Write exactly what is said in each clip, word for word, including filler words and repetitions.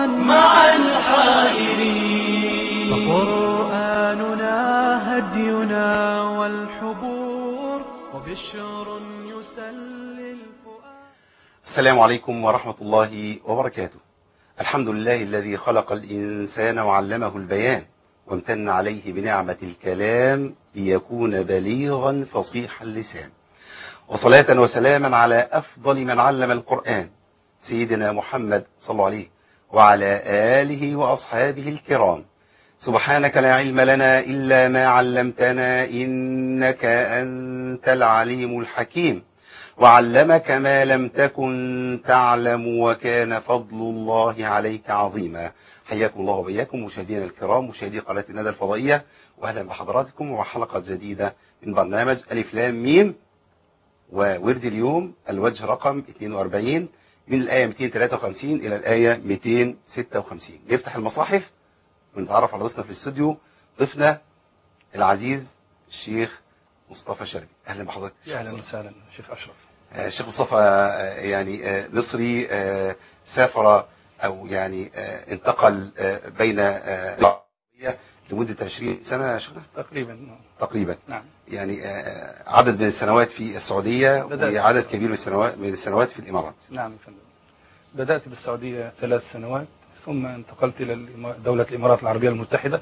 مع الحائرين. فقرآننا هدينا والحبور وبشر يسلي الفؤاد. السلام عليكم ورحمة الله وبركاته. الحمد لله الذي خلق الإنسان وعلمه البيان وامتن عليه بنعمة الكلام ليكون بليغا فصيح اللسان، وصلاة وسلاما على أفضل من علم القرآن سيدنا محمد صلى الله عليه وعلى آله وأصحابه الكرام. سبحانك لا علم لنا إلا ما علمتنا إنك أنت العليم الحكيم، وعلمك ما لم تكن تعلم وكان فضل الله عليك عظيما. حياكم الله وبياكم مشاهدينا الكرام، مشاهدي قناة الندى الفضائية، وأهلا بحضراتكم وحلقة جديدة من برنامج ألف لام ميم. وورد اليوم الوجه رقم اثنين وأربعين من الآية مئتين وثلاثة وخمسين إلى الآية مئتين وستة وخمسين. نفتح المصاحف ونتعرف على ضيفنا في الاستوديو، ضيفنا العزيز الشيخ مصطفى شربي. أهلا بحضرتك. أهلا وسهلا شيخ أشرف. آه شيخ مصطفى آه يعني آه مصري آه سافر أو يعني آه انتقل آه بين آه لمدة عشرين سنة شيخنا تقريبا. تقريبا نعم. يعني آه عدد من السنوات في السعودية وعدد كبير من السنوات من السنوات في الإمارات. نعم يا فندم. بدأت بالسعودية ثلاث سنوات ثم انتقلت إلى دولة الإمارات العربية المتحدة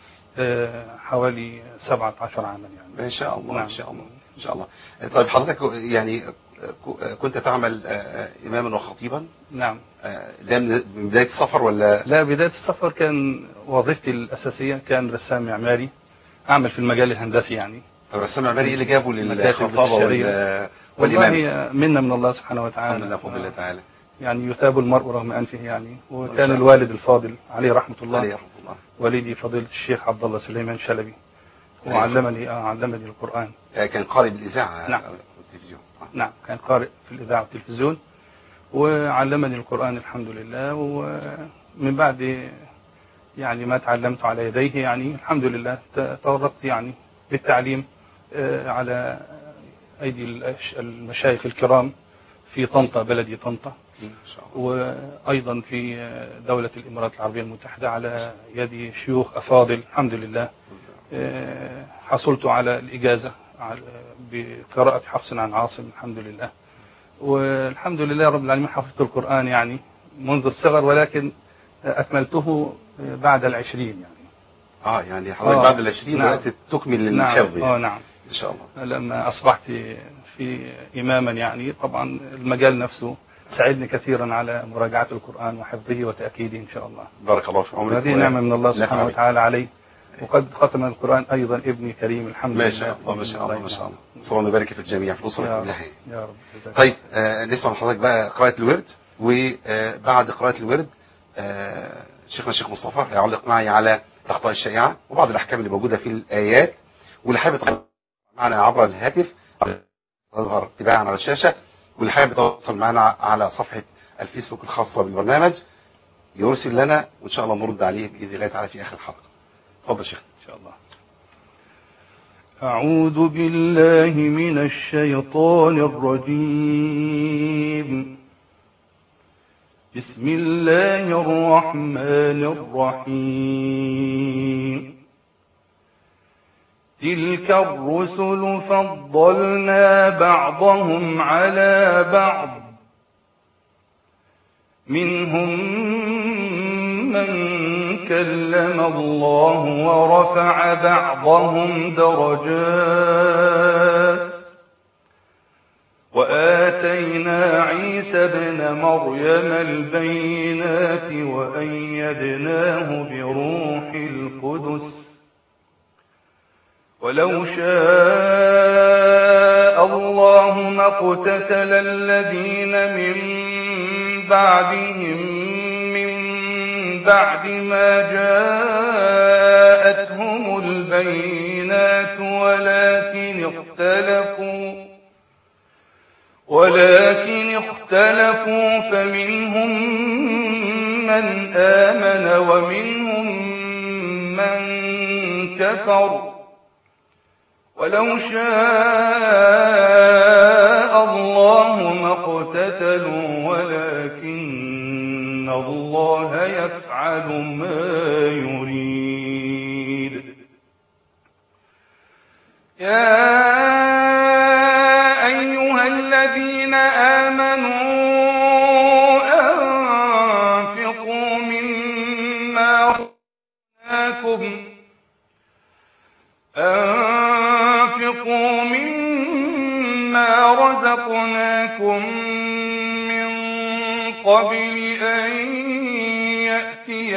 حوالي سبعة عشر عاما يعني. ما شاء الله. نعم. ما شاء الله ما شاء الله. طيب حضرتك يعني كنت تعمل إماما وخطيبا؟ نعم. ده من بداية السفر ولا؟ لا، بداية السفر كان وظيفتي الأساسية كان رسام معماري، أعمل في المجال الهندسي يعني. الرسام المعماري ايه اللي جابه للخطابة وال والله منا من الله سبحانه وتعالى. الحمد لله بفضل الله تعالى. يعني يثاب المرء رغم أنفه يعني. وكان الوالد الفاضل عليه رحمة الله عليه رحمة الله والدي فضيلة الشيخ عبد الله سليمان شلبي، وعلمني آه علمني القرآن. كان قارئ بالإذاعة. نعم. والتلفزيون. نعم، كان قارئ في الإذاعة والتلفزيون وعلمني القرآن الحمد لله. ومن بعد يعني ما تعلمت على يديه يعني الحمد لله تورطت يعني بالتعليم على أيدي المشايخ الكرام في طنطا، بلدي طنطا، وأيضا في دولة الإمارات العربية المتحدة على يد شيوخ أفاضل الحمد لله. حصلت على الإجازة بقراءة حفص عن عاصم الحمد لله، والحمد لله رب العالمين حفظت القرآن يعني منذ الصغر، ولكن أكملته بعد العشرين يعني. آه يعني حضرتك آه بعد العشرين نعم. بدأت تكمل الحفظ يعني. آه نعم إن شاء الله. لما أصبحت في إماما يعني طبعا المجال نفسه ساعدني كثيرا على مراجعة القرآن وحفظه وتأكيده إن شاء الله. بارك الله في عمرك. هذه نعمة من الله سبحانه وتعالى علي. وقد ختم القرآن أيضا ابني كريم الحمد لله. ما شاء الله ما شاء الله ما شاء الله. صلى الله وبارك في الجميع في الأسرة كلها يا رب. طيب آه نسمع من حضرتك بقى قراءة الورد، وبعد قراءة الورد آه شيخنا الشيخ مصطفى يعلق معي على الأخطاء الشائعة وبعض الأحكام اللي موجودة في الآيات، واللي حابب يتواصل معنا عبر الهاتف تظهر تباعا على الشاشة، واللي حابب يتواصل معنا على صفحة الفيسبوك الخاصة بالبرنامج يرسل لنا وإن شاء الله نرد عليه بإذن الله تعالى في آخر الحلقة. اتفضل شيخ. إن شاء الله. أعوذ بالله من الشيطان الرجيم. بسم الله الرحمن الرحيم. تلك الرسل فضلنا بعضهم على بعض، منهم من كلم الله ورفع بعضهم درجات، وآتينا عيسى ابن مريم البينات وأيدناه بروح القدس، ولو شاء الله ما اقتتل الذين من بعدهم من بعد ما جاءتهم البينات ولكن اختلفوا ولكن اختلفوا فمنهم من آمن ومنهم من كفر، ولو شاء الله ما اقتتلوا ولكن الله يفعل ما يريد. يا أيها الذين آمنوا أنفقوا مما رزقناكم أنفقوا مما رزقناكم من قبل أن يأتي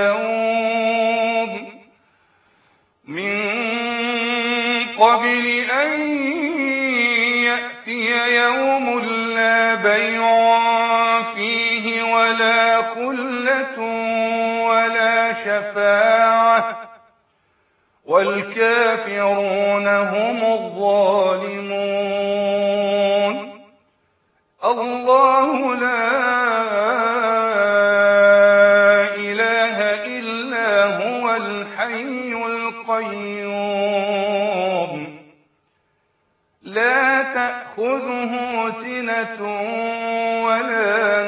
يوم من قبل أن يأتي يوم لا بيع فيه ولا خلة ولا شفاعة والكافرون هم الظالمون. الله لا إله إلا هو الحي القيوم لا تأخذه سنة ولا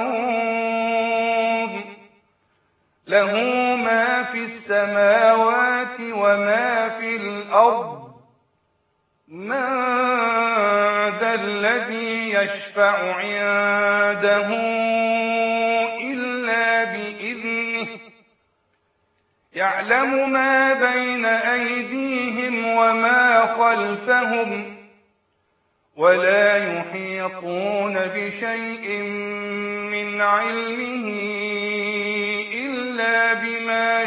نوم له ما في السماوات وما في الأرض من ذا الذي يشفع عنده إلا بإذنه يعلم ما بين أيديهم وما خلفهم ولا يحيطون بشيء من علمه إلا بما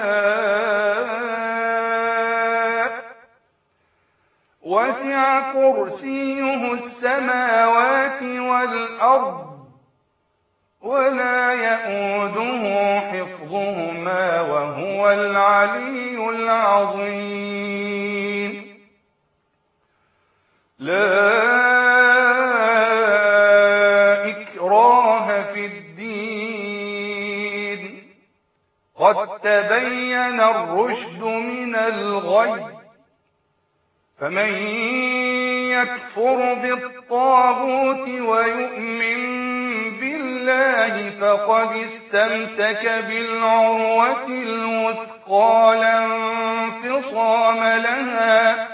شاء وسع كرسيه السماوات والأرض ولا يؤوده حفظهما وهو العلي العظيم. لا إكراه في الدين قد تبين الرشد من الغي فمن يكفر بالطاغوت ويؤمن بالله فقد استمسك بالعروة الوثقى لا انفصام لها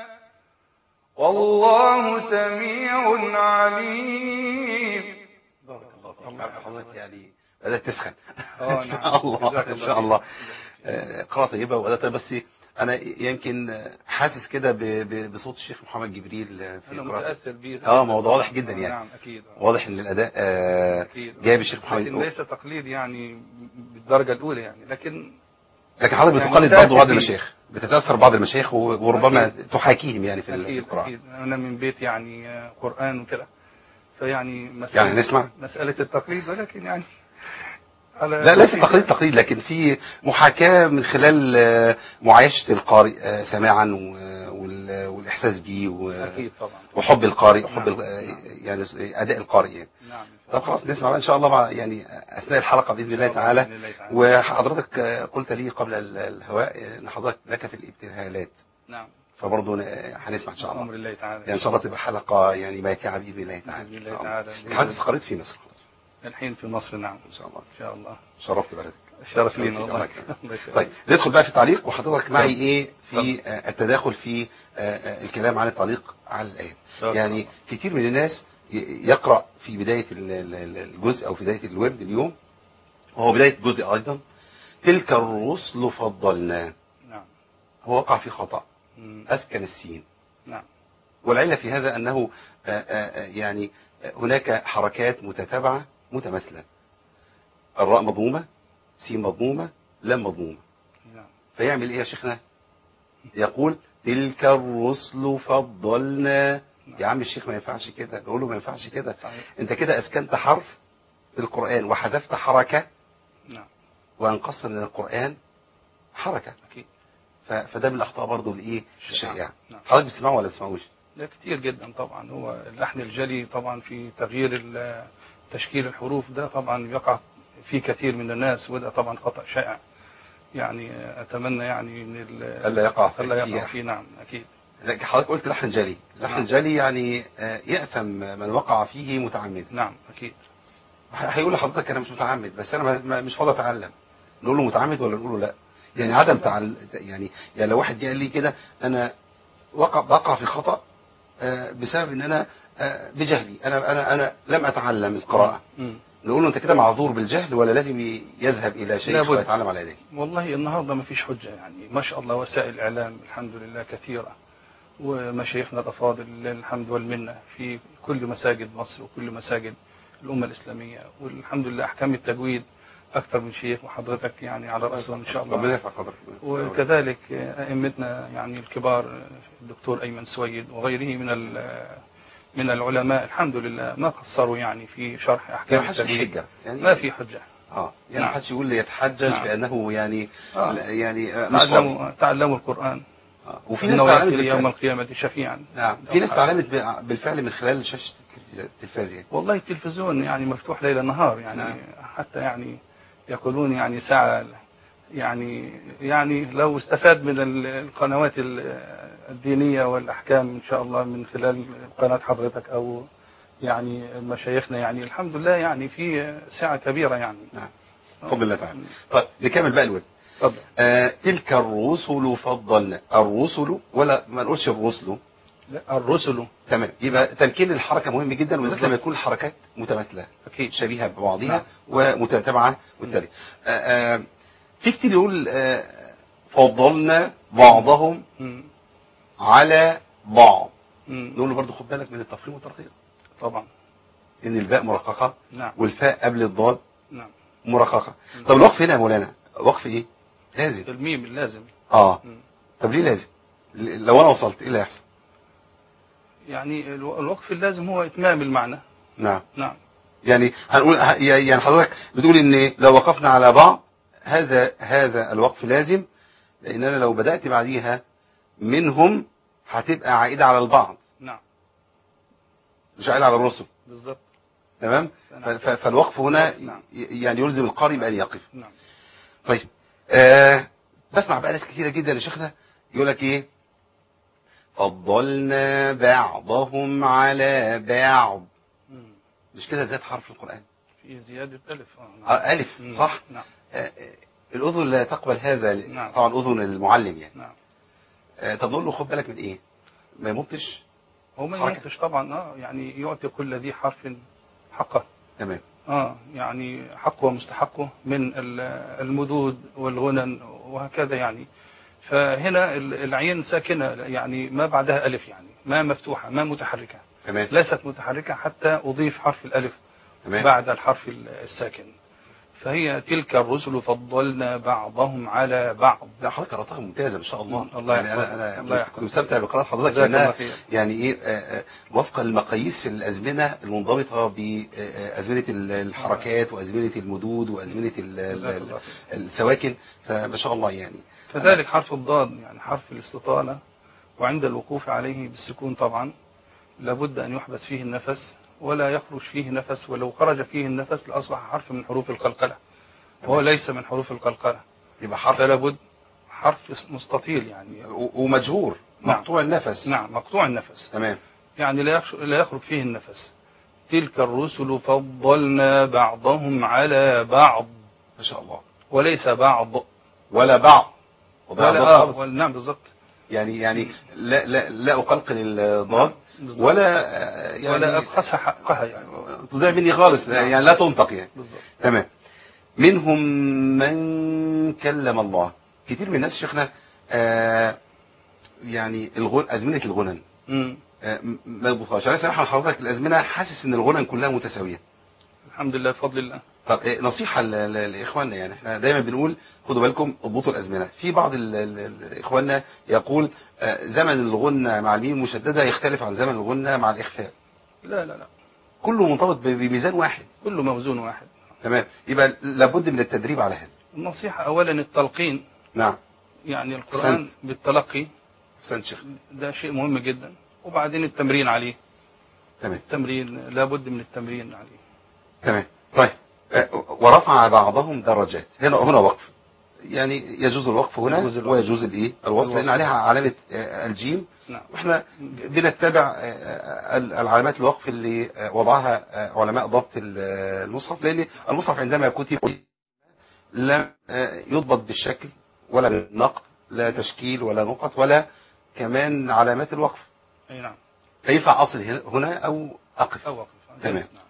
والله سميع عليم. بارك الله فيك حضرتك، يعني بدأت تسخن ان شاء الله ان شاء الله. قراءة طيبة وأداة، بس أنا يمكن حاسس كده بصوت الشيخ محمد جبريل في أنا قراءة. متأثر بيه. اه موضوع واضح جدا يعني. نعم أكيد. واضح إن الأداء آه جايب الشيخ محمد. لكن ليس تقليد يعني بالدرجة الأولى يعني، لكن لكن حضرتك يعني بتقلد برضه بعض المشايخ، بتتأثر بعض المشايخ وربما أكيد. تحاكيهم يعني في أكيد القراءة. أكيد. أنا من بيت يعني قرآن وكده، فيعني مسألة يعني نسمع مسألة التقليد، ولكن يعني على لا ليس تقليد تقليد لكن في محاكاة من خلال معايشة القارئ سماعا والإحساس به أكيد طبعا وحب القارئ وحب نعم. يعني أداء القارئ يعني. نعم. طب خلاص نسمع بقى إن شاء الله مع يعني أثناء الحلقة بإذن الله تعالى. وحضرتك قلت لي قبل الهواء أن حضرتك لك في الابتهالات. نعم. فبرضه هنسمع إن شاء الله. أمر الله تعالى. يعني إن شاء الله تبقى حلقة يعني ماتعة بإذن الله تعالى. بإذن الله تعالى. حضرتك استقريت في مصر خلاص. الحين في مصر. نعم إن شاء الله. إن شاء الله. شرفت بلدك. الشرف لينا والله. طيب ندخل بقى في التعليق، وحضرتك معي ايه في التداخل في الكلام عن التعليق على الآيات. يعني كتير من الناس يقرأ في بداية الجزء او في بداية الورد اليوم، وهو بداية جزء ايضا، تلك الرسل فضلنا. نعم. هو وقع في خطأ، اسكن السين. نعم. والعلة في هذا انه يعني هناك حركات متتابعة متماثلة، الراء مضمومة، سين مضمومة، لام مضمومة. نعم. فيعمل ايه يا شيخنا؟ يقول تلك الرسل فضلنا. نعم. يا عم الشيخ ما ينفعش كده، نقول له ما ينفعش كده. صحيح. انت كده اسكنت حرف في القرآن وحذفت حركة. نعم. وانقص من القرآن حركة. أكيد. فده من الاخطاء برضو الايه الشائعة. نعم. حضرتك بتسمعه ولا بتسمعوش؟ ده كتير جدا طبعا. هو اللحن الجلي طبعا في تغيير تشكيل الحروف ده طبعا يقع في كثير من الناس، وده طبعا خطأ شائع. يعني اتمنى يعني من الا يقع الا يقع فيه. نعم اكيد. لكن حضرتك قلت لحن جلي، لحن نعم. جلي يعني يأثم من وقع فيه متعمدا. نعم اكيد. هيقول لحضرتك انا مش متعمد، بس انا ما- مش فاضي اتعلم. نقول له متعمد ولا نقول له لا؟ يعني عدم تعل... يعني يعني لو واحد جه قال لي كده انا وقع بقع في خطأ آه، بسبب ان انا آه، بجهلي، انا انا انا لم اتعلم القراءة، مم. نقول له انت كده معذور بالجهل ولا لازم ي- يذهب الى شيخ لابد. ويتعلم على يديه؟ والله النهارده ما فيش حجه، يعني ما شاء الله وسائل الاعلام الحمد لله كثيره، ومشايخنا الافاضل لله الحمد والمنه في كل مساجد مصر وكل مساجد الامه الاسلاميه، والحمد لله احكام التجويد اكثر من شيخ وحضرتك يعني على راسهم ان شاء ربنا الله. يرفع قدرك. وكذلك ائمتنا يعني الكبار الدكتور ايمن سويد وغيره من ال- من العلماء الحمد لله ما قصروا يعني في شرح يعني احكام ما حدش التجويد. حجة يعني، ما في حجه. اه يعني نعم. ما حدش يقول لي يتحجج نعم. بانه يعني آه. لا، يعني آه، مش فاضي. تعلموا تعلموا القرآن. آه. وفي ناس إنه تعلمت يأتي يوم بالفعل. القيامة شفيعا. نعم، في ناس تعلمت ب- بالفعل من خلال شاشة التلفاز يعني. والله التلفزيون يعني مفتوح ليل نهار يعني. نعم. حتى يعني يقولون يعني ساعة يعني يعني لو استفاد من ال- القنوات ال- الدينية والأحكام إن شاء الله من خلال قناة حضرتك أو يعني مشايخنا يعني الحمد لله يعني في سعة كبيرة يعني. نعم، بفضل الله تعالى. طيب نكمل بقى الورد. تفضل. آه تلك الرسل فضلنا، الرسل ولا ما نقولش الرسل. لا، الرسل. تمام، يبقى تمكين الحركة مهم جدا، وبالذات بالظبط. لما يكون الحركات متماثلة أكيد. شبيهة ببعضها نعم. ومتتابعة والتالي. آه آه في كتير يقول آه فضلنا بعضهم مم. على بعض، مم. نقول له برضه خد بالك من التفخيم والترقيق، طبعا. ان الباء مرققة نعم. والفاء قبل الضاد نعم. مرققة. طب الوقف هنا يا مولانا وقف ايه؟ لازم. الميم اللازم. اه مم. طب ليه لازم؟ ل- لو انا وصلت ايه اللي هيحصل؟ يعني الو- الوقف اللازم هو إتمام المعنى. نعم، نعم. يعني هنقول ه- يعني حضرتك بتقول ان لو وقفنا على بعض هذا هذا الوقف لازم، لان انا لو بدأت بعديها منهم هتبقى عائدة على البعض نعم. مش عائدة على الرسل. بالضبط. تمام. ف- ف- فالوقف هنا ي- يعني يلزم القارئ بأن يقف. نعم. طيب آه بسمع بقى ناس كتيرة جدا يا شيخنا يقول لك ايه؟ فضلنا بعضهم على بعض. مم. مش كده زاد حرف القرآن؟ في زيادة ألف. آه. نعم. آه ألف مم. صح؟ نعم. آه آه، الأذن لا تقبل هذا. نعم. طبعا أذن المعلم يعني. نعم. آه طب نقول له خد بالك من ايه؟ ما يمطش. هو ما حركة. ينطش طبعا. اه يعني يعطي كل ذي حرف حقه. تمام. اه يعني حقه ومستحقه من ال- المدود والغنن وهكذا يعني. فهنا ال- العين ساكنة يعني ما بعدها ألف يعني ما مفتوحة ما متحركة. تمام. ليست متحركة حتى أضيف حرف الألف تمام. بعد الحرف الساكن. فهي تلك الرسل فضلنا بعضهم على بعض. لا حضرتك قراءتها ممتازه ما شاء الله. مم. الله يعني يحفظك. انا الله انا يحفظك. كنت مستمتع بقراءه حضرتك جزاك الله لانها خير. يعني ايه آه، آه، وفقا لمقاييس الازمنه المنضبطه بازمنه الحركات وازمنه المدود وازمنه ال- ال- جزاك الله خير. السواكن، فما شاء الله يعني. كذلك حرف الضاد يعني حرف الاستطالة، وعند الوقوف عليه بالسكون طبعا لابد أن يحبس فيه النفس ولا يخرج فيه نفس، ولو خرج فيه النفس لأصبح حرف من حروف القلقلة وهو ليس من حروف القلقلة. يبقى حرف فلا بد حرف مستطيل يعني. و- ومجهور نعم. مقطوع النفس. نعم مقطوع النفس. تمام. يعني لا يخش- لا يخرج فيه النفس. تلك الرسل فضلنا بعضهم على بعض ما شاء الله. وليس بعض ولا بعض وضع ولا الضاد آه خالص. ولا- نعم بالضبط. يعني يعني لا لا لا اقلقل الضاد بالضبط. ولا آه، يعني ولا أبخسها حقها يعني. تضيع مني خالص يعني لا تنطق يعني. بالضبط. تمام. منهم من كلم الله. كتير من الناس شيخنا آه يعني الغن أزمنة الغنن مم. آه م- ما يضبطهاش. انا سامح حضرتك الازمنه حاسس ان الغنن كلها متساويه. الحمد لله بفضل الله. طب آه نصيحه ل- ل- لاخواننا، يعني احنا دايما بنقول خدوا بالكم اضبطوا الازمنه. في بعض ال- ال- ال- اخواننا يقول آه زمن الغنه مع الميم المشدده يختلف عن زمن الغنه مع الاخفاء. لا لا لا كله منضبط ب- بميزان واحد. كله موزون واحد. تمام. يبقى لابد من التدريب على هذا. النصيحة أولا التلقين، نعم. يعني القرآن أحسنت. بالتلقي احسنت شيخ. ده شيء مهم جدا، وبعدين التمرين عليه. تمام. التمرين لابد من التمرين عليه. تمام. طيب آه، ورفع بعضهم درجات. هنا هنا وقف. يعني يجوز الوقف هنا يجوز الوقف. ويجوز الايه الوصل، لان عليها علامه آه، الجيم. نعم. واحنا بنتبع آه، العلامات الوقف اللي آه، وضعها آه، علماء ضبط المصحف، لان المصحف عندما كتب لم آه، يضبط بالشكل ولا بالنقط، لا تشكيل ولا نقط ولا كمان علامات الوقف. اي نعم. فينفع اصل هنا او اقف. أو وقف. تمام. نعم.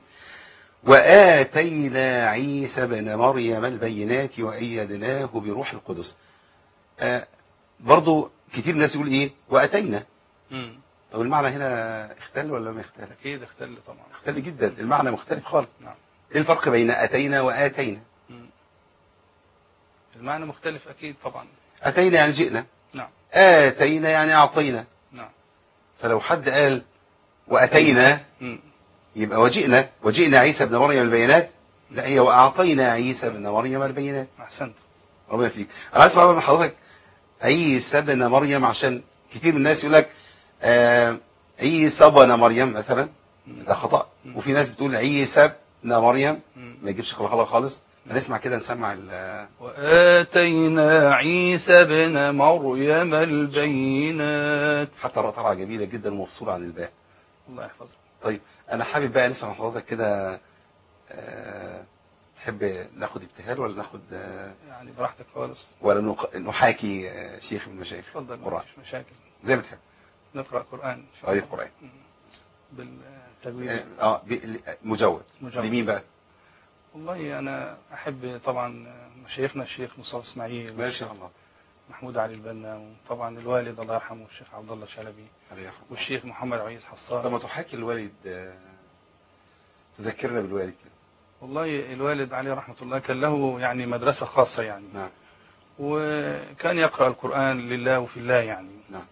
وآتينا عيسى بن مريم البينات وأيدناه بروح القدس. آه برضو كتير ناس يقول ايه وآتينا. مم. طب المعنى هنا اختل ولا ما اختل؟ اكيد اختل طبعا. اختل جدا، المعنى مختلف خالص. نعم. ايه الفرق بين أتينا وآتينا؟ مم. المعنى مختلف اكيد طبعا. أتينا يعني جئنا، نعم. آتينا يعني أعطينا. نعم. فلو حد قال وأتينا مم. يبقى وجئنا وجئنا عيسى بن مريم البينات، لا، هي وأعطينا عيسى بن مريم البينات. احسنت. ربنا فيك. انا عايز بقى من حضرتك عيسى ابن مريم، عشان كتير من الناس يقول لك آه عيسى ابن مريم مثلا، ده خطأ. وفي ناس بتقول عيسى ابن مريم، ما يجيبش خلاص خالص. هنسمع كده، نسمع ال وآتينا عيسى ابن مريم البينات. حتى الراء طالعه جميله جدا ومفصوله عن الباء. الله يحفظك. طيب انا حابب بقى نسمع من حضرتك كده، آه تحب ناخد ابتهال ولا ناخد آه يعني براحتك خالص، ولا نق- نحاكي آه شيخ من المشايخ؟ اتفضل ما قرآن فيش مشاكل. زي ما تحب. نقرأ قرآن إن شاء طيب الله. قرآن بالتجويد. اه آه، ب- مجود. مجود. لمين بقى؟ والله أنا أحب طبعا مشايخنا الشيخ مصطفى إسماعيل ما شاء الله، محمود علي البنا، وطبعا الوالد الله يرحمه الشيخ عبد الله الشلبي، عليه رحمة الله. والشيخ محمد عيسى حصان. طب ما تحكي الوالد، آه، تذكرنا بالوالد كده. والله الوالد عليه رحمة الله كان له يعني مدرسة خاصة يعني. نعم. وكان يقرأ القرآن لله وفي الله يعني. نعم.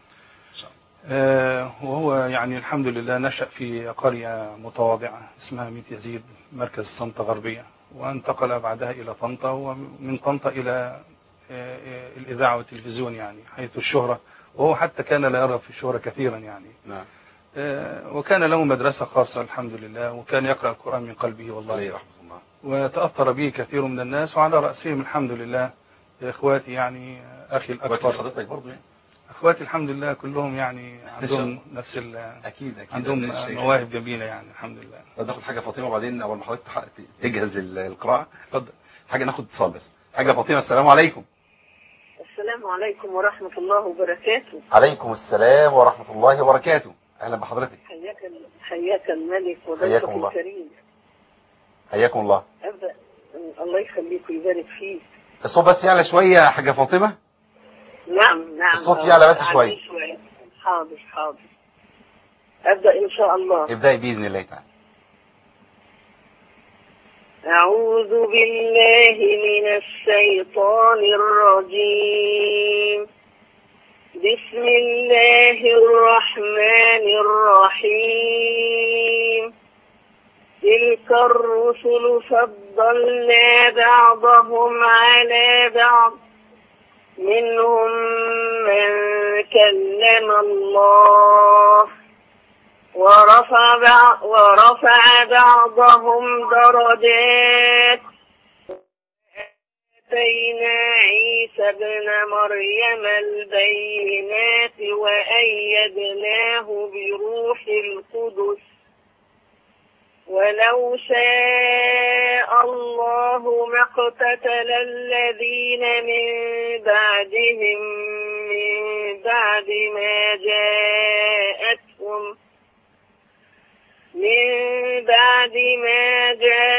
آه وهو يعني الحمد لله نشأ في قرية متواضعة اسمها ميت يزيد، مركز طنطا غربية، وانتقل بعدها إلى طنطا، ومن طنطا إلى آه آه الإذاعة والتلفزيون يعني، حيث الشهرة، وهو حتى كان لا يرغب في الشهرة كثيرا يعني. نعم. آه وكان له مدرسة خاصة الحمد لله، وكان يقرأ القرآن من قلبه والله. عليه رحمة الله. وتأثر به كثير من الناس، وعلى رأسهم الحمد لله إخواتي يعني، أخي الأكبر. حضرتك برضه يعني؟ اخواتي الحمد لله كلهم يعني عندهم نفس ال اكيد اكيد عندهم مواهب جميله يعني الحمد لله. طب ناخد حاجه فاطمه، وبعدين اول ما حضرتك تح- تجهز للقراءه. اتفضل. حاجه ناخد اتصال بس. حاجه فاطمه، السلام عليكم. السلام عليكم ورحمة الله وبركاته. عليكم السلام ورحمه الله وبركاته. اهلا بحضرتك. حياك حياك الملك حياكم وضيفك الله. الكريم. حياكم الله. أبدأ. الله يخليك ويبارك فيك. الصوت بس يعلى شويه يا حاجه فاطمه. نعم نعم. الصوت يعلى بس شويه. شوية. حاضر حاضر. أبدأ إن شاء الله. ابدأي باذن الله تعالى. أعوذ بالله من الشيطان الرجيم. بسم الله الرحمن الرحيم. تلك الرسل فضلنا بعضهم على بعض، منهم من كلم الله ورفع بعض ورفع بعضهم درجات. آتينا عيسى ابن مريم البينات وأيدناه بروح القدس، ولو شاء الله ما اقتتل الذين من بعدهم من بعد ما جاءتهم من بعد ما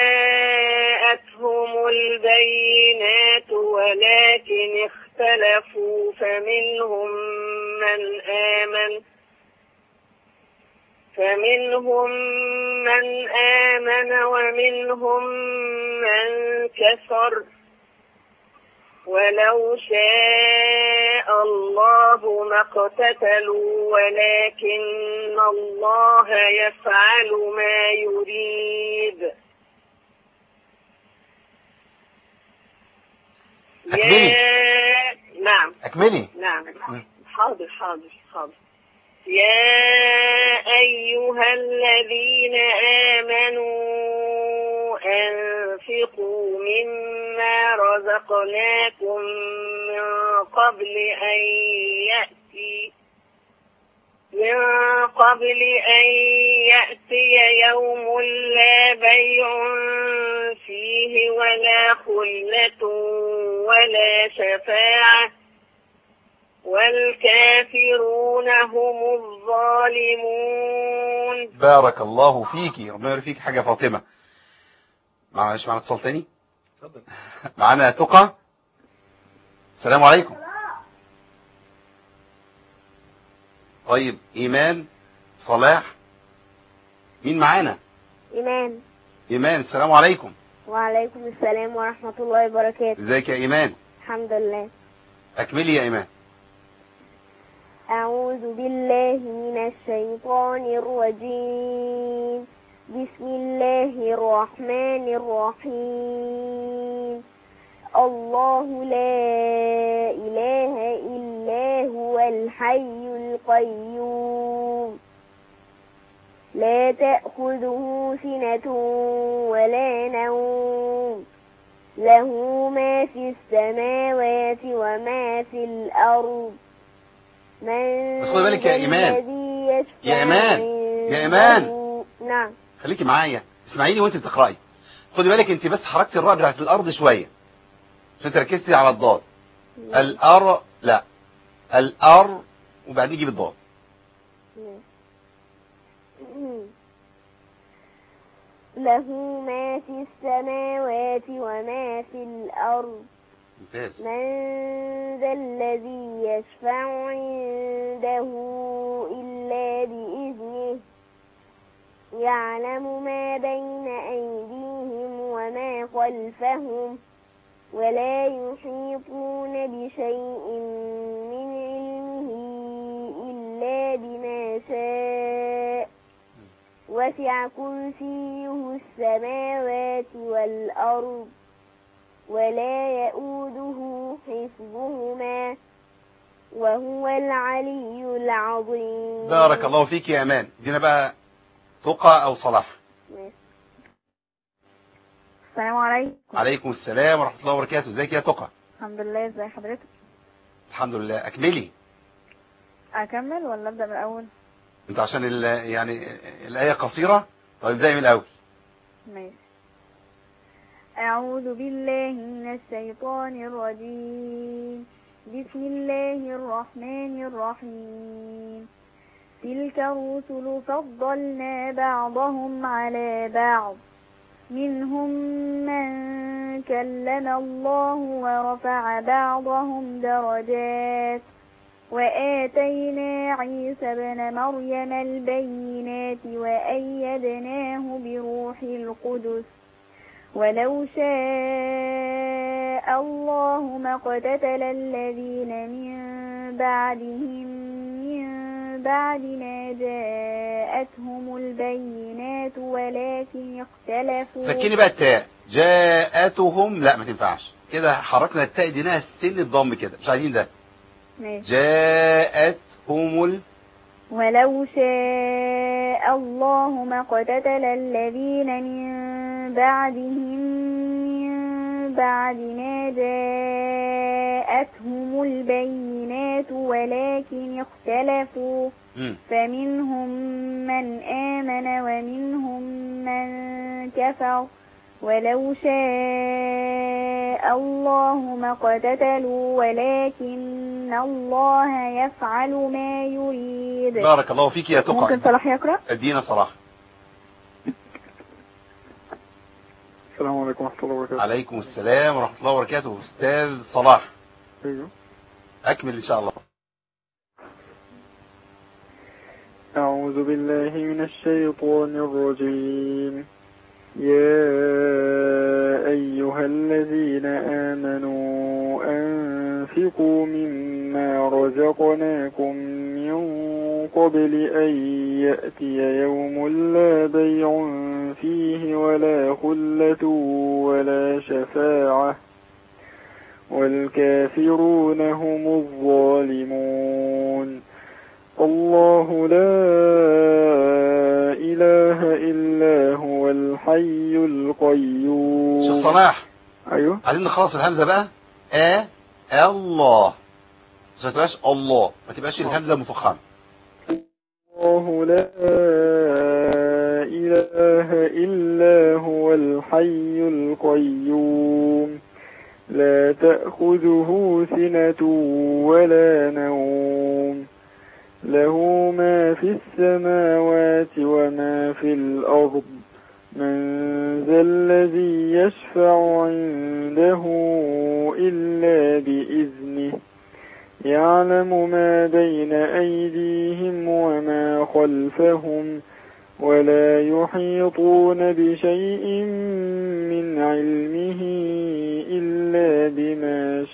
جاءتهم البينات، ولكن اختلفوا فمنهم من آمن فمنهم من آمن ومنهم من كفر، ولو شاء الله ما اقتتلوا ولكن الله يفعل ما يريد. أكملي. يا نعم أكملي. نعم. حاضر حاضر حاضر. يا أيها الذين آمنوا وأنفقوا مما رزقناكم من قبل أن يأتي من قبل أن يأتي يوم لا بيع فيه ولا خلة ولا شفاعة والكافرون هم الظالمون. بارك الله فيكي، ربنا يبارك فيك حاجة فاطمة. معلش معنا اتصال تاني. اتفضل. معانا تقى. السلام عليكم. طيب إيمان، صلاح، مين معانا؟ إيمان. إيمان، السلام عليكم. وعليكم السلام ورحمة الله وبركاته. ازيك يا إيمان؟ الحمد لله. أكملي يا إيمان. أعوذ بالله من الشيطان الرجيم. بسم الله الرحمن الرحيم. الله لا إله إلا هو الحي القيوم لا تأخذه سنة ولا نوم له ما في السماوات وما في الأرض من بس خدي بالك يا إيمان. الذي يشفع يا إيمان. يا إيمان. نعم. خليكي معايا، اسمعيني وانت بتقرأي. خدي بالك انت بس حركتي الراء بتاعت الأرض شوية عشان تركزتي على الضاد. الأر لا الأر وبعدين يجيب الضاد. له ما في السماوات وما في الأرض. ممتاز. من ذا الذي يشفع عنده إلا بإذنه يعلم ما بين أيديهم وما خلفهم ولا يحيطون بشيء من علمه إلا بما شاء وسع كرسيه السماوات والأرض ولا يؤوده حفظهما وهو العلي العظيم. بارك الله فيك يا أمان. دينا بقى تقى أو صلاح. السلام عليكم. عليكم السلام ورحمة الله وبركاته. ازيك يا تقى؟ الحمد لله. ازي حضرتك؟ الحمد لله. أكملي. أكمل ولا أبدأ من الأول؟ انت عشان ال يعني الآية قصيرة. طيب ابدأي من الأول. ماشي. أعوذ بالله من الشيطان الرجيم. بسم الله الرحمن الرحيم. تلك الرسل فضلنا بعضهم على بعض منهم من كلم الله ورفع بعضهم درجات وآتينا عيسى ابن مريم البينات وأيدناه بروح القدس ولو شاء الله ما اقتتل الذين من بعدهم من بعد ما جاءتهم البينات ولكن اختلفوا. سكيني بقى التاء. جاءتهم لا ما تنفعش كده، حركنا التاء ديناها السن الضم كده، مش عايزين ده. ماشي. جاءتهم ال... ولو شاء الله ما اقتتل الذين من بعدهم من بعد ما جاءتهم البينات ولكن اختلفوا م. فمنهم من آمن ومنهم من كفر ولو شاء الله ما اقتتلوا ولكن الله يفعل ما يريد. بارك الله فيك يا تقى. ممكن صلاح يقرأ؟ ادينا صلاح. السلام عليكم ورحمة الله وبركاته. عليكم السلام ورحمة الله وبركاته. أستاذ صلاح. ايوه. أكمل إن شاء الله. أعوذ بالله من الشيطان الرجيم. يا أيها الذين آمنوا أنفقوا مما رزقناكم من قبل أن يأتي يوم لا بيع فيه ولا خلة ولا شفاعة والكافرون هم الظالمون. الله لا إله إلا هو الحي القيوم. شيخ صلاح، أيوه عايزين نخلص الهمزة بقى. آه الله، مش هتبقاش الله، ما تبقاش الهمزة مفخمة. الله لا إله إلا هو الحي القيوم لا تأخذه سنة ولا نوم له ما في السماوات وما في الأرض من ذا الذي يشفع عنده إلا بإذنه يعلم ما بين أيديهم وما خلفهم ولا يحيطون بشيء من علمه إلا بما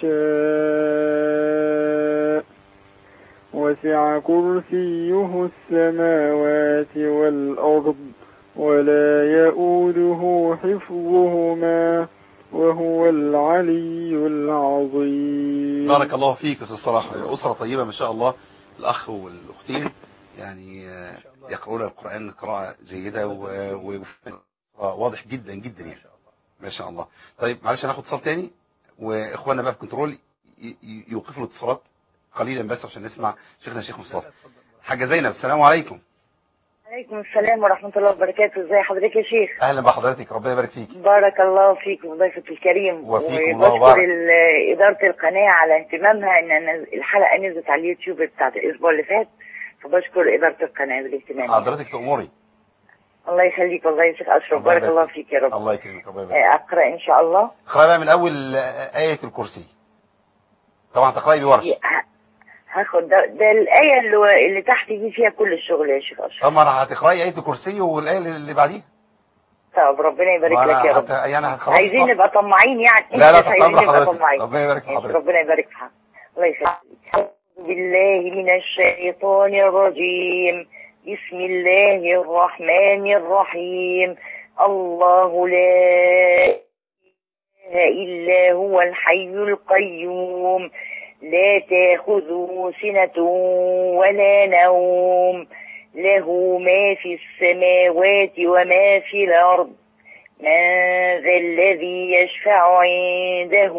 شاء وسع كرسيه السماوات والأرض ولا يؤوده حفظهما وهو العلي العظيم. بارك الله فيك يا استاذ صلاح، أسرة طيبة ما شاء الله، الأخ والأختين يعني يقرؤون القرآن قراءة جيدة وواضح جدا جدا يعني ما شاء الله. طيب معلش هناخد اتصال تاني، واخواننا بقى في كنترول يوقفوا الاتصالات قليلا بس عشان نسمع شيخنا الشيخ مصطفى. حاجة زينب، السلام عليكم. عليكم السلام ورحمة الله وبركاته. ازي حضرتك يا شيخ؟ اهلا بحضرتك، ربنا يبارك فيك. بارك الله فيك وضيفة الكريم، وفيكم الله وبشكر وبارك. إدارة القناة على اهتمامها ان الحلقة نزلت على اليوتيوب بتاعت الاسبوع اللي فات، فبشكر إدارة القناة بالاهتمام. حضرتك تأمري. الله يخليك والله يا شيخ أشرف، بارك الله فيك يا رب. الله يكرمك، ربنا يبارك. أقرأ إن شاء الله. اقرأي بقى من أول آية الكرسي، طبعا تقرأي بورش. هاخد ده, ده الآية اللي, اللي تحت دي فيها كل الشغل يا شيخ أشرف. طب ما انا هتقرأي آية الكرسي والآية اللي بعديها. طب ربنا يبارك لك يا رب. يعني عايزين نبقى طماعين يعني. لا لا تحت أمر حضرتك، ربنا يبارك في حضرتك. ربنا يبارك في حضرتك. الله يخليك. أعوذ بالله من الشيطان الرجيم. بسم الله الرحمن الرحيم. الله لا إله إلا هو الحي القيوم لا تأخذه سنة ولا نوم له ما في السماوات وما في الأرض من ذا الذي يشفع عنده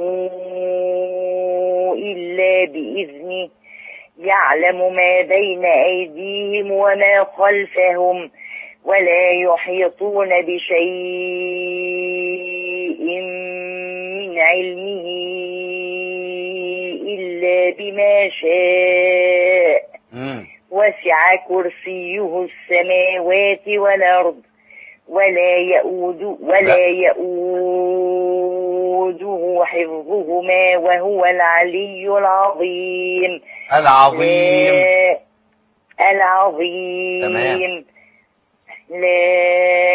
إلا بإذنه يعلم ما بين أيديهم وما خلفهم ولا يحيطون بشيء من علمه إلا بما شاء وسع كرسيه السماوات والأرض ولا يؤود ولا يؤوده حفظهما وهو العلي العظيم. العظيم العظيم تمام. لا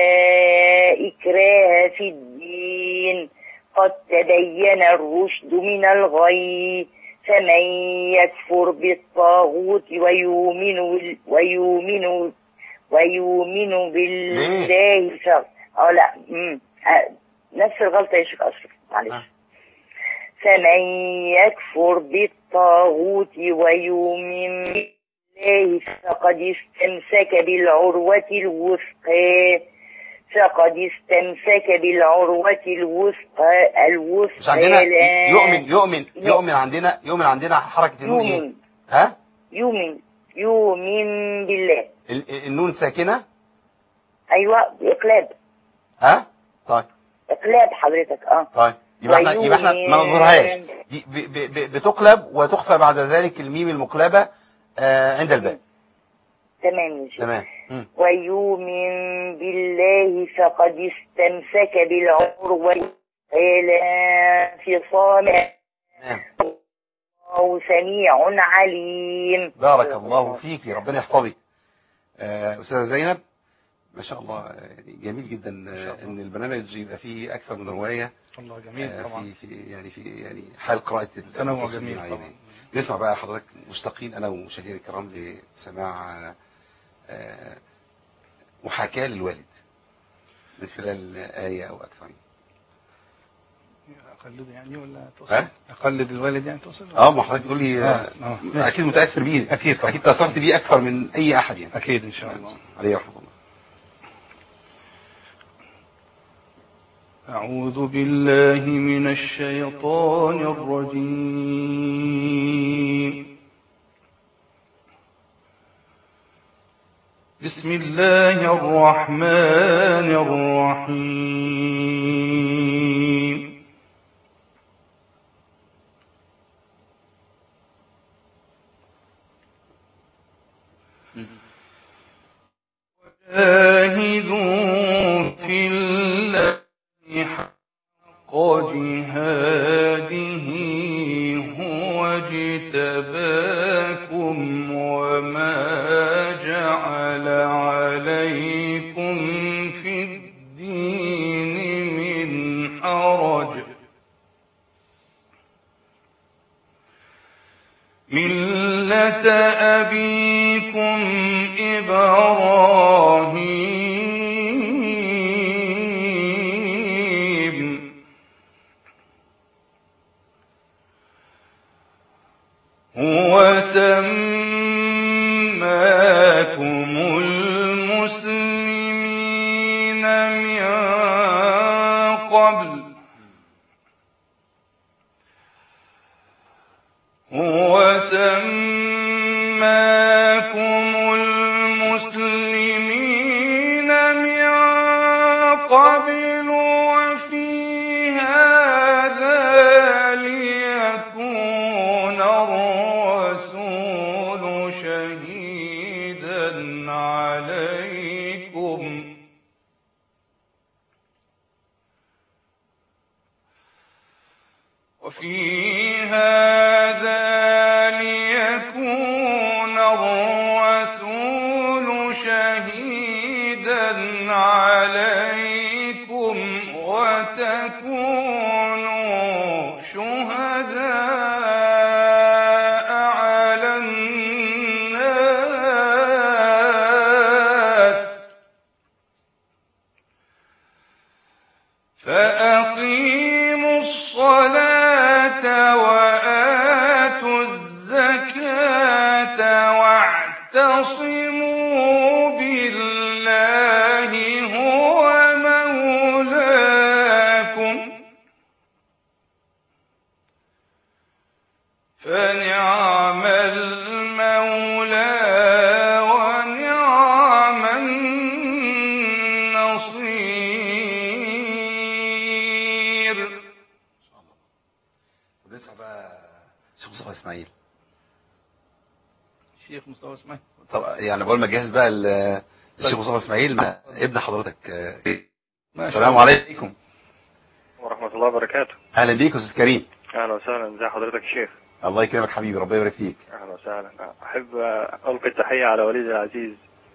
إكراه في الدين قد تبين الرشد من الغي فمن يكفر بالطاغوت ويؤمن ويؤمن ويؤمن بالله ف... اه لا مم. آه. نفس الغلطة يا شيخ أشرف معلش. آه. فمن يكفر بالطاغوت ويؤمن بالله فقد استمسك بالعروة الوثقى فقد استمسك بالعروة الوثقى الوثقى. مش عندنا يؤمن يؤمن يؤمن عندنا يؤمن عندنا حركة النون ايه؟ ها؟ يؤمن يؤمن بالله. النون ساكنة؟ ايوه اقلاب. ها؟ طيب اقلاب حضرتك. اه طيب يبقى احنا يبقى احنا ما نظهرهاش، بتقلب وتخفى بعد ذلك الميم المقلبة آه عند الباء. تمام يا شيخ. تمام. ويؤمن بالله فقد استمسك بالعروة لا انفصام الله سميع عليم. بارك الله فيك، ربنا يحفظك. آه أستاذة زينب ما شاء الله، يعني جميل جدا ان البرنامج يبقى فيه اكثر من روايه. الله جميل طبعا. في في يعني في يعني حال قراءه تنوع جميل طبعا. نسمع بقى حضرتك، مشتاقين انا ومشاهدينا الكرام لسماع محاكاه للوالد من خلال ايه او اكثر. اقلده يعني ولا توصل؟ ها؟ اقلد الوالد يعني توصل؟ اه ما حضرتك تقول لي آه، آه. اكيد متاثر بيه، أكيد طبعا. اكيد تاثرت بيه اكثر من اي احد يعني. اكيد ان شاء الله. عليه رحمه الله. أعوذ بالله من الشيطان الرجيم. بسم الله الرحمن الرحيم. وجاهدوا في الله حق جهاده هو اجتباكم وما جعل عليكم في الدين من حرج ملة أبيكم إبراهيم هو سماكم المسلمين من قبل هو سماكم المسلمين من قبل وفي هذا ليكون الرسول شهيدا عليكم وفي هذا ليكون الرسول شهيدا عليكم وتكونوا شهداء على الناس فأقيموا الصلاة وآتوا الزكاة واعتصموا بالله هو مولاكم فنعم المولى ونعم النصير. لسه بقى شيخ مصطفى اسماعيل. شيخ مصطفى اسماعيل. طب يعني بقول ما جهز بقى ال- الشيخ مصطفى اسماعيل مع ابن حضرتك. السلام عليكم ورحمة الله وبركاته. اهلا بيك يا استاذ كريم. أهلا وسهلا، ازي حضرتك يا شيخ؟ الله يكرمك حبيبي، ربنا يبارك فيك. أهلا وسهلا. أحب ألقي التحية على والدي العزيز.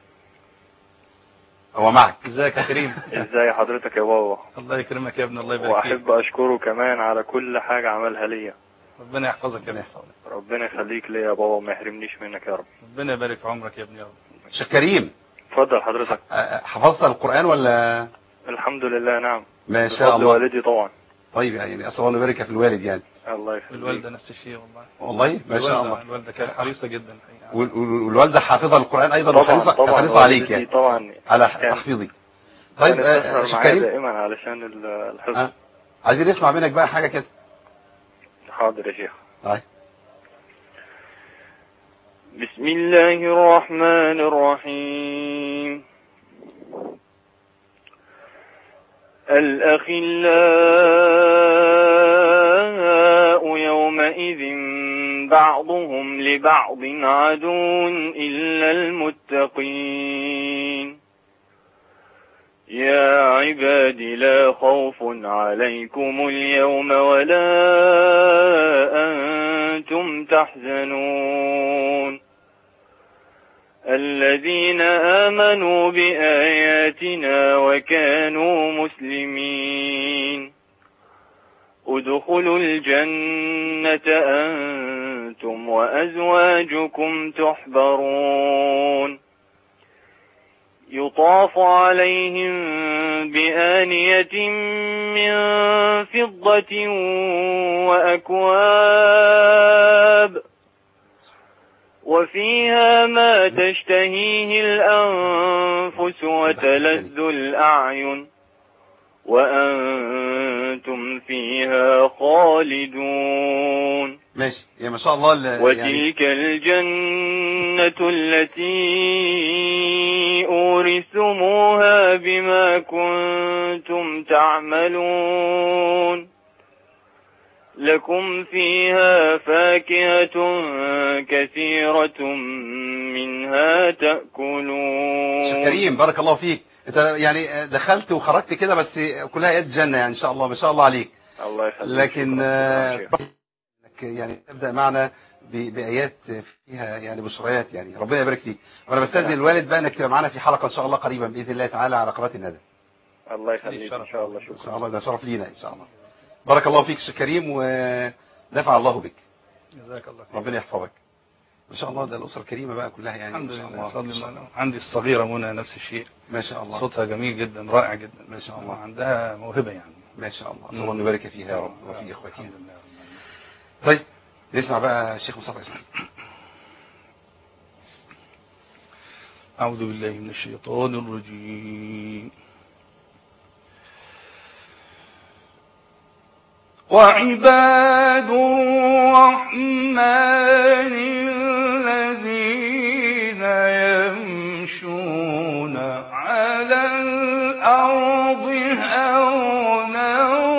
هو معك. ازيك يا كريم؟ ازي حضرتك يا بابا؟ الله يكرمك يا ابن، الله يبارك فيك. وأحب أشكره كمان على كل حاجة عملها ليا. ربنا يحفظك يا ابن. ربنا يخليك ليا يا بابا وما يحرمنيش منك يا رب. ربنا يبارك في عمرك يا ابن يا رب. شيخ كريم، اتفضل حضرتك. حفظت القرآن ولا؟ الحمد لله نعم. ما شاء الله. والدي طبعا. طيب يعني أسأل الله يبارك في الوالد يعني. الله يخليك. الوالدة نفس الشيء والله. والله ما شاء الله. الوالدة كانت حريصة جدا. وال- وال- والوالدة حافظة القرآن أيضا طبعا وحريصة طبعا حريصة عليك والدتي يعني طبعا على كان- تحفيظك. طيب كانت آه، تسهر شيخ معايا كريم، دائما علشان ال- الحفظ. آه. عايزين نسمع منك بقى حاجة كده. حاضر يا شيخ. طيب. بسم الله الرحمن الرحيم. الأخلاء يومئذ بعضهم لبعض عدو إلا المتقين. يا عباد لا خوف عليكم اليوم ولا أنتم تحزنون الذين آمنوا بآياتنا وكانوا مسلمين ادخلوا الجنة أنتم وأزواجكم تحبرون يطاف عليهم بآنية من فضة وأكواب وفيها ما تشتهيه الأنفس وتلذ الأعين وأنتم فيها خالدون. ماشي يا ما شاء الله. وتلك يعني الجنة التي أورثتموها بما كنتم تعملون لكم فيها فاكهة كثيرة منها تأكلون. شيخ كريم بارك الله فيك، انت يعني دخلت وخرجت كده بس كلها ايات جنة يعني ان شاء الله، ما شاء الله عليك. الله يخليك. لكن يعني تبدأ معنا بآيات فيها يعني بشريات، يعني ربنا يبارك فيك. وانا بستاذن الوالد بقى انك تبقى معنا في حلقة ان شاء الله قريبا باذن الله تعالى على قناة الندى. الله يخليك ان شاء الله. شكرا ان شاء الله، ده شرف لينا ان شاء الله. بارك الله فيك شيخ كريم ونفع الله بك. جزاك الله خير. ربنا يحفظك. ما شاء الله ده الأسرة الكريمة بقى كلها يعني. الحمد ما شاء لله. الله. الله. عندي الصغيرة منى نفس الشيء. ما شاء الله. صوتها جميل جدا، رائع جدا. ما شاء الله. عندها موهبة يعني. ما شاء الله. صلى الله يبارك فيها يا رب وفي اخواتها. الحمد لله. طيب نسمع بقى الشيخ مصطفى اسماعيل. أعوذ بالله من الشيطان الرجيم. وعباد الرحمن الذين يمشون على الأرض هونا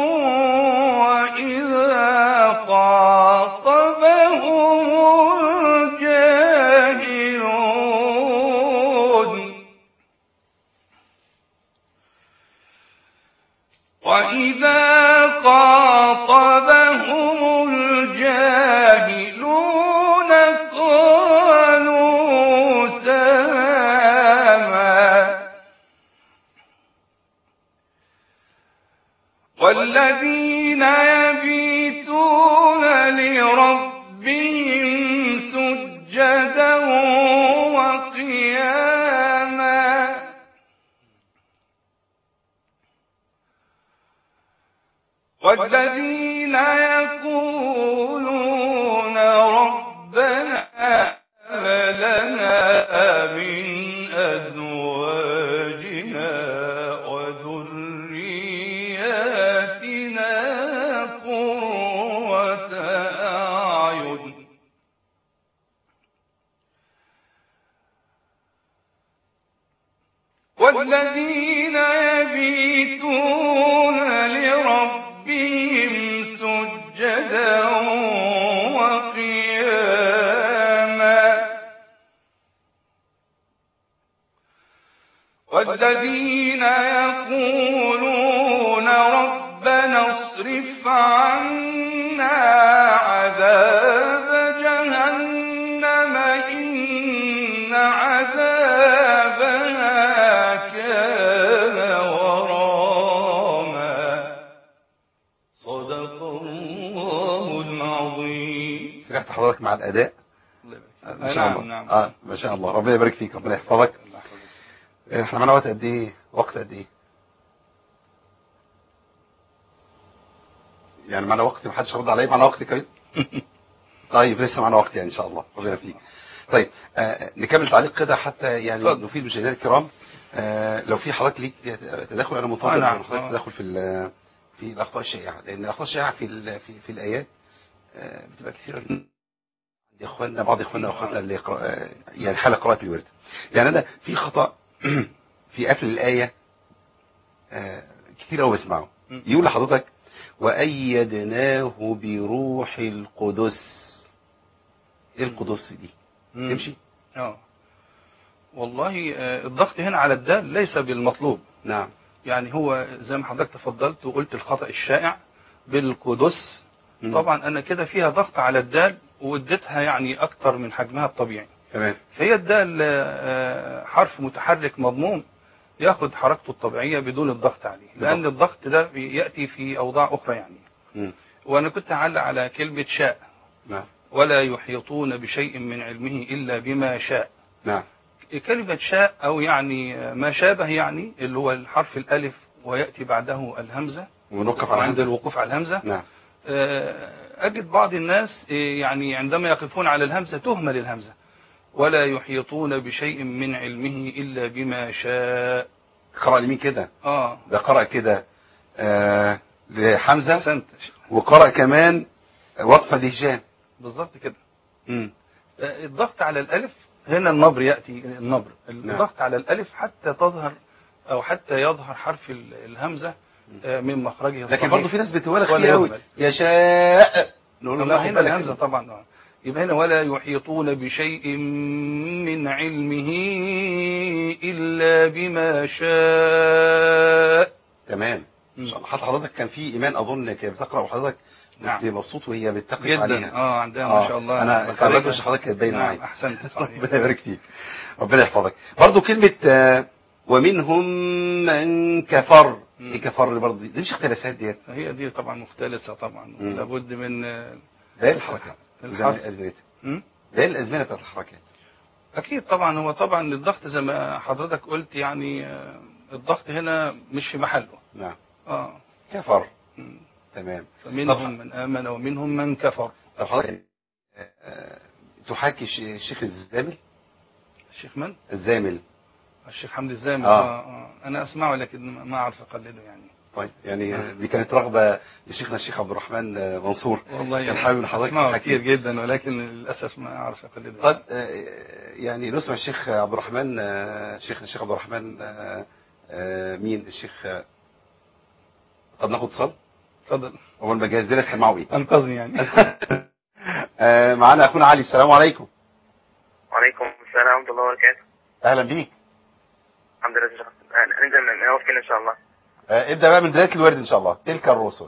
وإذا خاطبهم الجاهلون وإذا خاطبهم الجاهلون قالوا سلاما والذين يبيتون لربهم سجدا وقياما والذين يقولون ربنا هب لنا من أزواجنا وذرياتنا قرة أعين والذين يبيتون لربهم سجدا وقياما والذين يقولون ربنا اصرف عنا عذاب جهنم إن عذابها كان غراما صدق الله العظيم. سمعت حضرتك مع الأداء ما شاء نعم الله. نعم. اه ما شاء الله. ربنا يبارك فيك، ربنا يحفظك. احنا معانا وقت قد ايه؟ وقت قد ايه؟ يعني معانا وقت؟ ما حدش رد عليا. معانا وقت كويس؟ طيب لسه معانا وقت يعني ان شاء الله. ربنا يبارك فيك. طيب آه نكمل تعليق كده حتى يعني اتفضل. نفيد مشاهدينا الكرام. آه لو في حضرتك ليك تدخل انا منتظر نعم. من حضرتك تدخل في في الاخطاء الشائعه، لان الاخطاء الشائعه في ال- في, في الايات آه بتبقى كثيره عند اخواننا، بعض اخواننا واخواتنا اللي يقرأ آه يعني حال قراءه الورد. يعني انا في خطا في قفل الايه آه كتير قوي بسمعه. يقول لحضرتك وأيدناه بروح القدس. ايه القدس دي؟ مم. تمشي؟ اه والله آه، الضغط هنا على الدال ليس بالمطلوب. نعم. يعني هو زي ما حضرتك تفضلت وقلت الخطأ الشائع بالقدس. مم. طبعا انا كده فيها ضغط على الدال واديتها يعني اكتر من حجمها الطبيعي. تمام. فهي الدال آه، حرف متحرك مضموم ياخد حركته الطبيعية بدون الضغط عليه، لان الضغط ده يأتي في اوضاع اخرى يعني. مم. وانا كنت هعلق على كلمة شاء. نعم. ولا يحيطون بشيء من علمه الا بما شاء. نعم. كلمة شاء أو يعني ما شابه يعني اللي هو الحرف الألف ويأتي بعده الهمزة ونوقف على وعند الهمزة. الوقوف على الهمزة. نعم. أجد بعض الناس يعني عندما يقفون على الهمزة تهمل الهمزة، ولا يحيطون بشيء من علمه إلا بما شاء. قرأ لمين كده؟ آه ده قرأ كده آه لحمزة، أحسنت. وقرأ كمان وقفة دهشان. بالظبط كده. مم. الضغط على الألف هنا النبر يأتي النبر، الضغط على الألف حتى تظهر أو حتى يظهر حرف الهمزة من مخرجه الصحيح. لكن برضه في ناس بتولغ ولا فيها قوي، يهمل. يشاء نقول له أما لا، خد هنا بالك الهمزة كده. طبعا. يبقى هنا ولا يحيطون بشيء من علمه إلا بما شاء. تمام. ان شاء الله. حتى حضرتك كان في ايمان اظن كانت بتقرا وحضرتك كنت نعم. مبسوط وهي بتقف جدا. عليها. اه عندها آه. ما شاء الله. انا بخارجها. مش حضرتك كانت باينه نعم معايا. احسنت. ربنا يبارك فيك، ربنا يحفظك. برضه كلمه آه ومنهم من كفر. مم. ايه كفر برضه دي مش اختلاسات ديت؟ هي دي طبعا مختلسه طبعا، مم. لابد من آه، باين الحركات الحرف. الازمنه مم. باين الازمنه بتاعت الحركات. اكيد طبعا. هو طبعا الضغط زي ما حضرتك قلت يعني آه، الضغط هنا مش في محله. نعم. اه كفر. مم. تمام. فمنهم من امن ومنهم من كفر. طب حضرتك آه، تحاكي ش- الشيخ الزامل؟ الشيخ من؟ الزامل. الشيخ حمدي الزامل. آه. آه. آه. انا اسمعه لكن ما اعرف اقلده يعني. طيب يعني آه. دي كانت رغبة لشيخنا الشيخ عبد الرحمن آه، منصور. والله كان حابب ان حضرتك اسمعه تحكي. كتير جدا ولكن للاسف ما اعرف اقلده. طيب آه، يعني نسمع الشيخ عبد الرحمن آه، شيخنا الشيخ عبد الرحمن آه، آه، مين الشيخ آه، طب ناخد اتصال. اتفضل. اول ما جهز لنا تسمعوا ايه؟ انقذني يعني. آه، معانا اخونا علي. السلام عليكم. وعليكم السلام ورحمة الله وبركاته. اهلا بيك. الحمد لله يا شيخ. هنبدأ من أول فين إن شاء الله. آه، ابدا بقى من بداية الورد ان شاء الله. تلك الرسل.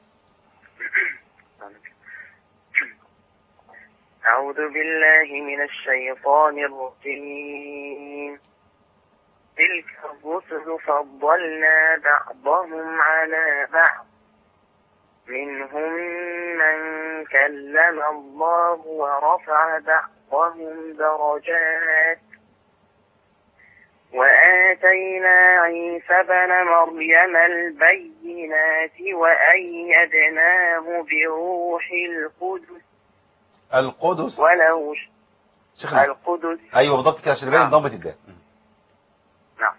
أعوذ بالله من الشيطان الرجيم. تلك الرسل فضلنا بعضهم على بعض منهم من كلم الله ورفع بعضهم درجات وآتينا عيسى بن مريم البينات وأيدناه بروح القدس القدس. ولو شيخنا القدس. ايوه بالضبط كده عشان يبين نعم. ضمة الدال. نعم.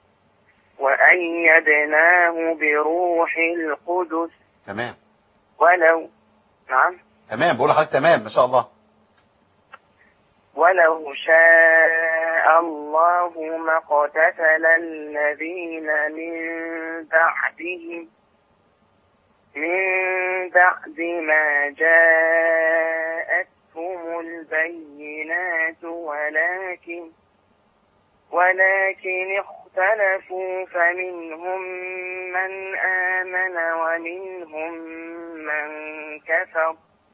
وأيدناه بروح القدس. تمام. ولو نعم. تمام بقول لحضرتك تمام ما شاء الله. ولو شاء الله ما اقتتل الذين من بعدهم من بعد ما جاءتهم البينات ولكن ولكن اختلفوا فمنهم من آمن ومنهم من كفر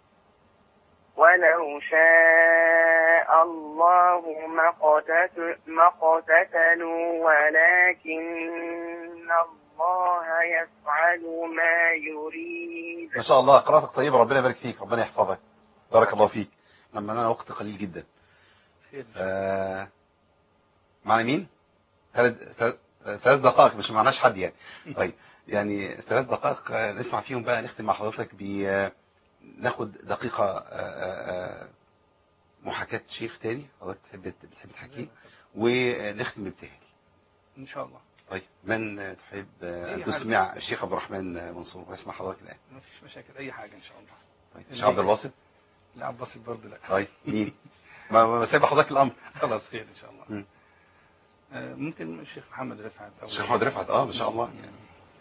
ولو شاء الله ما اقتتل- ما اقتتلوا ولكن الله يفعل ما يريد. ما شاء الله قراءتك طيبة، ربنا يبارك فيك، ربنا يحفظك، بارك الله فيك. لما انا وقت قليل جدا. آه معنا مين؟ ثلاث ثلاث دقائق مش معناش حد يعني. طيب يعني ثلاث دقائق آه، نسمع فيهم بقى. نختم مع حضرتك ب آه، ناخد دقيقة آه، آه، محاكاة شيخ تاني حضرتك تحب بتحب تحكيه، ونختم بابتهال ان شاء الله. طيب من تحب آه، ان أي حاجة. تسمع الشيخ عبد الرحمن منصور واسمع حضرتك الآن؟ ما فيش مشاكل اي حاجه ان شاء الله. طيب الشيخ عبد الباسط. لا عباس برضه لا. طيب مين؟ ما ما سايب حضرتك الامر. خلاص خير ان شاء الله. مم. آه، ممكن الشيخ محمد رفعت أو الشيخ محمد رفعت اه ما شاء الله يعني.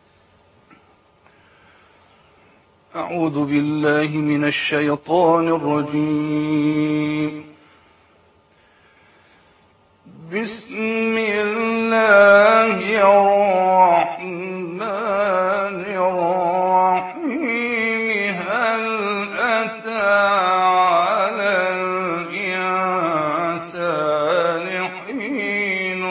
أعوذ بالله من الشيطان الرجيم. بسم الله الرحمن الرحيم. هل أتى على الإنسان حين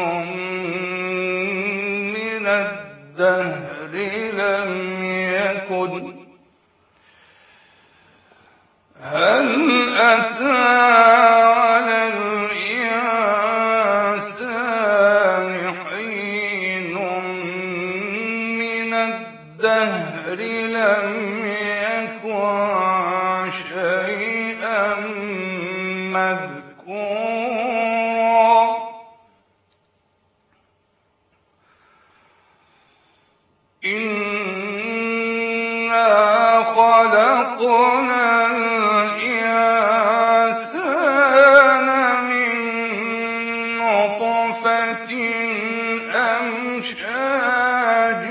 من الدهر لم يكن هل أتى على الإنسان مذكورا إنا خلقنا الإنسان من نطفة أمشاج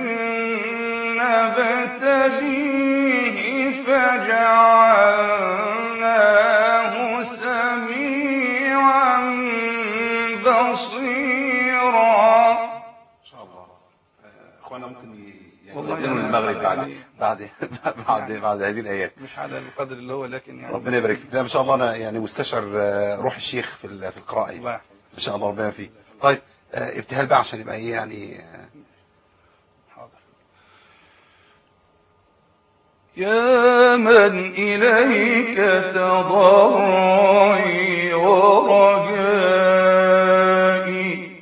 نبتليه فجعلناه سميعا بصيرا. إن شاء الله أخوانا ممكن يقدموا المغرب بعد بعد بعد بعد هذه الآيات، مش على القدر اللي هو، لكن يعني ربنا يبارك فيك. لا ما شاء الله أنا يعني مستشعر روح الشيخ في في القراءة الله ما شاء الله ربنا فيك. طيب ابتهال بقى عشان يبقى ايه يعني. حاضر. يا من إليك تضرعي ورجائي،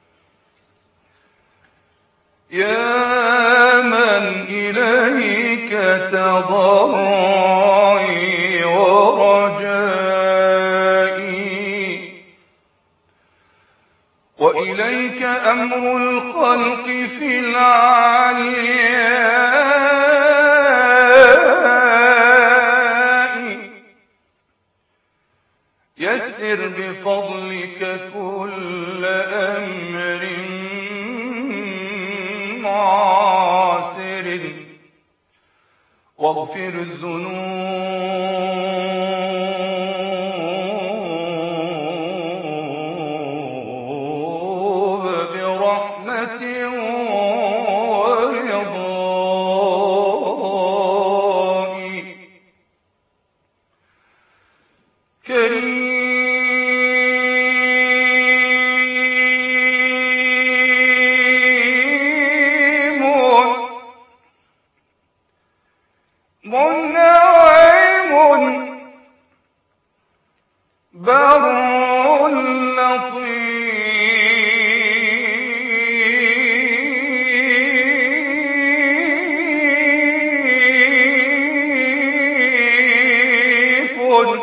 يا من إليك تضرعي ورجائي، وإليك أمر الخلق في العلياء، يسر بفضلك كل أمر معسر، واغفر الذنوب برحمة ورضاء. كريم منعم بر لطيف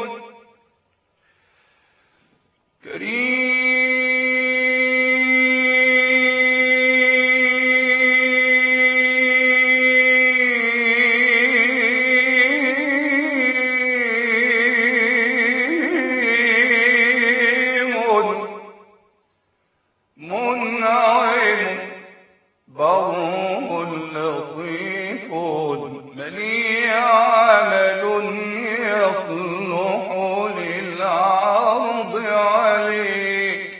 منعم بر لطيف، ملي عمل يصلح للعرض عليك،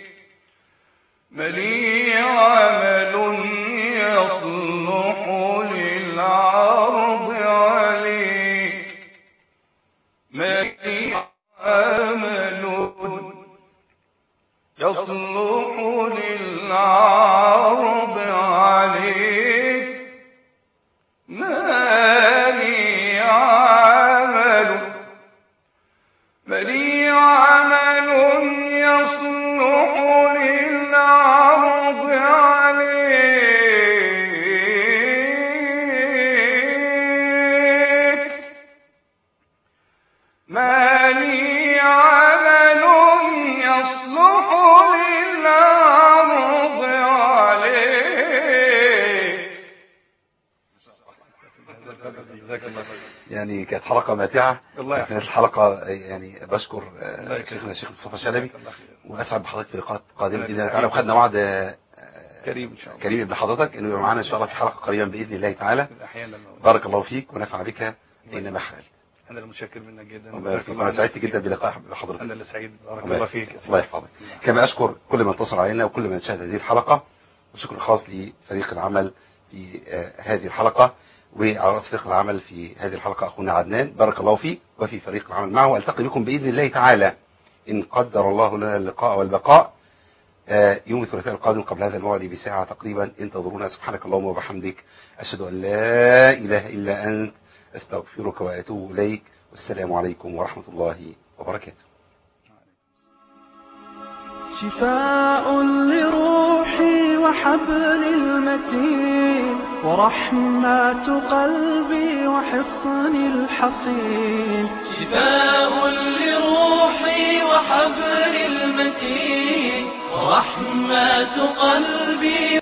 ملي عمل يصلح للعرض عليك، ملي عمل يصلح للعرض عليك، ما لي عمل ما لي عمل يصلح للعرض عليك، ما لي عمل يصلح للعرض عليك. يعني كانت حلقة ماتعة في الحلقة، يعني بشكر شيخنا الشيخ مصطفى شلبي، واسعد بحضرتك في لقاءات قادمة بإذن الله تعالى، وخدنا وعد كريم ان شاء الله كريم ابن حضرتك انه يبقى معانا ان شاء الله في حلقة قريبا بإذن الله تعالى. بارك الله فيك ونفع بك اينما حلت. انا المتشكر منك جدا، وانا سعدت جدا بلقاء بحضرتك. انا اللي سعيد. بارك الله فيك. الله يحفظك. كما اشكر كل من اتصل علينا وكل من شاهد هذه الحلقة، وشكر خاص لفريق العمل في هذه الحلقة، وعلى رأس فريق العمل في هذه الحلقة أخونا عدنان، بارك الله فيك، وفي فريق العمل معه. ألتقي بكم بإذن الله تعالى إن قدر الله لنا اللقاء والبقاء يوم الثلاثاء القادم قبل هذا الموعد بساعة تقريبا. انتظرونا. سبحانك اللهم وبحمدك، أشهد أن لا إله إلا أنت، أستغفرك وأتوب إليك، والسلام عليكم ورحمة الله وبركاته. شفاء لروحي وحبل المتين، ورحمة قلبي وحصن الحصين. شفاء لروحي وحبل المتين ورحمة قلبي